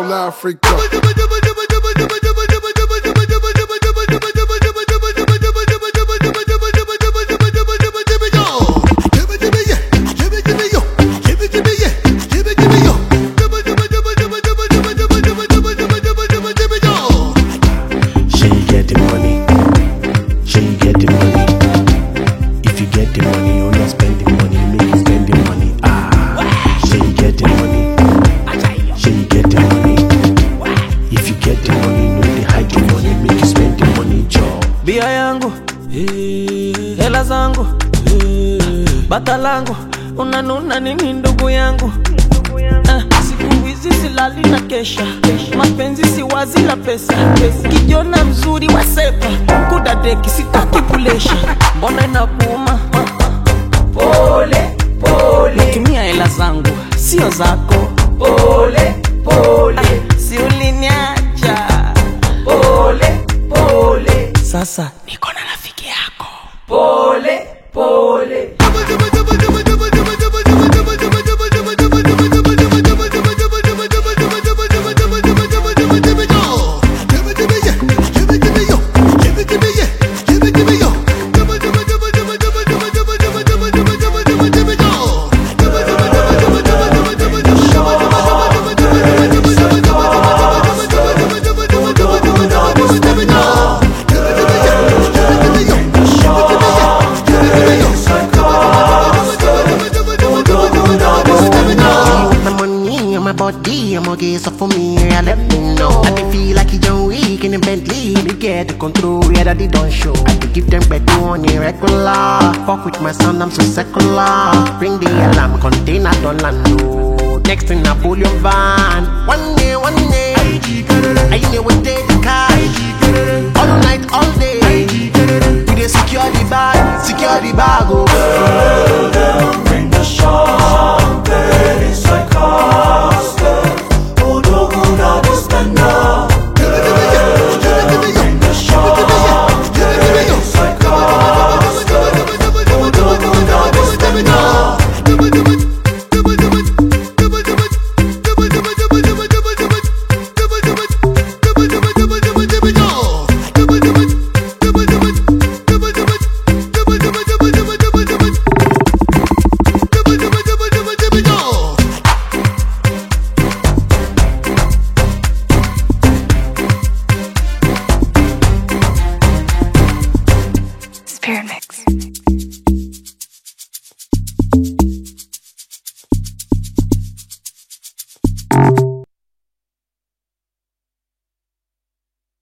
all Africa. Bia yangu, hela zangu, bata langu, unanuna nini ndugu yangu? Siku hizi silali na kesha, mapenzi si wazi la pesa. Kijona mzuri wa sepa, kudadeki sitaki kulesha. Mbona inakuuma? Pole, pole. Tumia hela zangu, sio zako. Pole, pole. Si uliniacha. Pole, pole. Sasa niko na rafiki yako. Pole, pole. Body, I'm okay, so for me, I let me know. I can feel like you John Wick in a Bentley. Me get the control, yeah, that they don't show. I can give them better on irregular. Fuck with my son, I'm so secular. Bring the alarm, container, don't land, no. Next thing, I pull your van. One day, I know what they the car. All night, all day. We dey secure the bag, oh. Girl, bring the champagne, it's like Spirit Mix.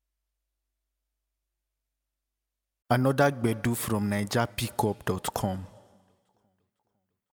Another Gbedu from NigerPickup.com.